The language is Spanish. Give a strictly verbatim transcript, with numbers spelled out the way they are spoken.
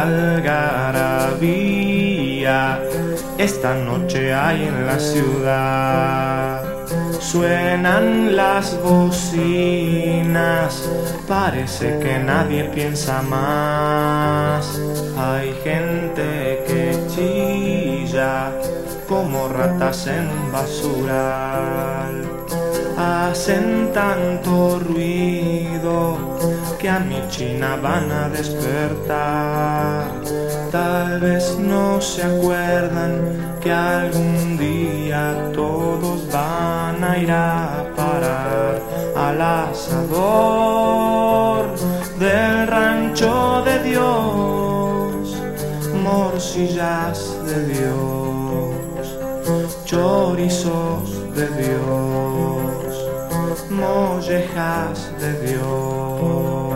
algarabía esta noche hay en la ciudad. Suenan las bocinas, parece que nadie piensa más. Hay gente que chilla como ratas en basural. Hacen tanto ruido que a mi China van a despertar. Tal vez no se acuerdan que algún día todos van a ir a parar al asador del rancho de Dios. Morcillas de Dios, chorizos de Dios, mollejas de Dios.